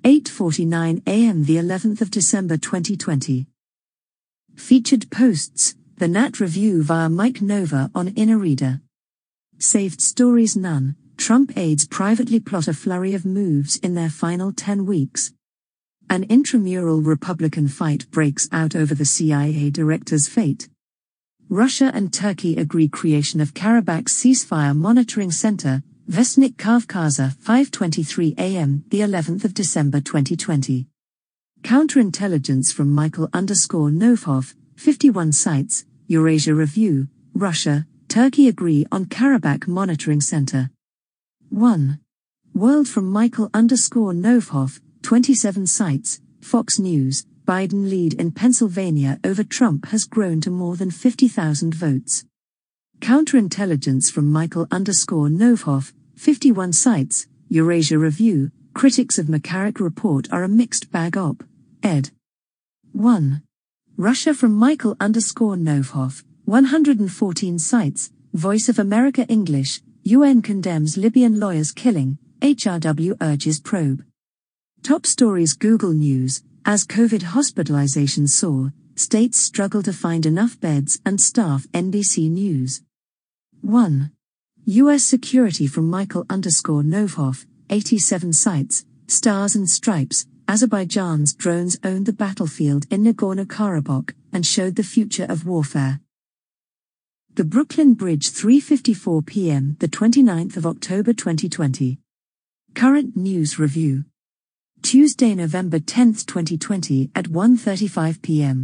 8:49 a.m. the 11th of December 2020. Featured posts, The Nat Review via Mike Nova on Inner Reader. Saved stories none, Trump aides privately plot a flurry of moves in their final 10 weeks. An intramural Republican fight breaks out over the CIA director's fate. Russia and Turkey agree creation of Karabakh ceasefire monitoring center, Vestnik Kavkaza 5:23 a.m. the 11th of December 2020. Counterintelligence from Michael_Novhov, 51 sites, Eurasia Review, Russia, Turkey agree on Karabakh monitoring center. 1. World from Michael_Novhov, 27 sites, Fox News, Biden lead in Pennsylvania over Trump has grown to more than 50,000 votes. Counterintelligence from Michael_Novhov, 51 sites, Eurasia Review, critics of McCarrick report are a mixed bag op. ed. 1. Russia from Michael_Novhov, 114 sites, Voice of America English, UN condemns Libyan lawyers killing, HRW urges probe. Top stories Google News, as COVID hospitalizations soar, states struggle to find enough beds and staff NBC News. 1. U.S. security from Michael_Novhov, 87 sites, Stars and Stripes, Azerbaijan's drones owned the battlefield in Nagorno-Karabakh and showed the future of warfare. The Brooklyn Bridge 3:54 p.m. the 29th of October 2020. Current News Review. Tuesday, November 10, 2020 at 1:35 p.m.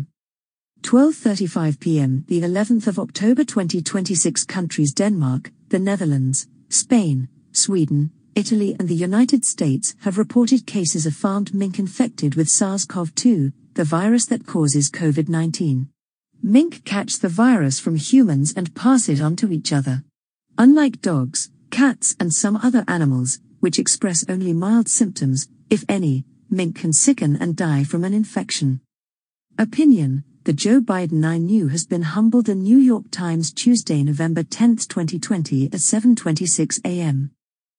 12:35 p.m. the 11th of October 2026. Countries Denmark, the Netherlands, Spain, Sweden, Italy and the United States have reported cases of farmed mink infected with SARS-CoV-2, the virus that causes COVID-19. Mink catch the virus from humans and pass it on to each other. Unlike dogs, cats and some other animals, which express only mild symptoms, if any, mink can sicken and die from an infection. Opinion: The Joe Biden I knew has been humbled. The New York Times, Tuesday, November 10, 2020 at 7:26 a.m.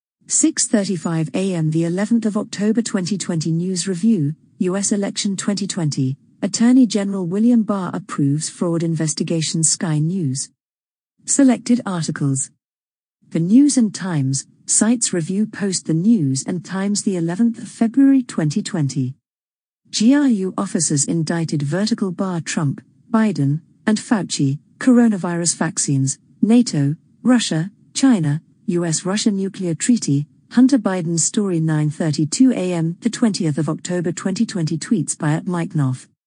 6:35 a.m. the 11th of October 2020. News Review, U.S. Election 2020, Attorney General William Barr approves fraud investigation. Sky News. Selected articles. The News and Times, Sites Review Post. The News and Times, the 11th of February 2020. GRU officers indicted vertical bar Trump, Biden, and Fauci, coronavirus vaccines, NATO, Russia, China, U.S.-Russia nuclear treaty, Hunter Biden story. 9:32 a.m. the 20th of October 2020. Tweets by @MikeNoff.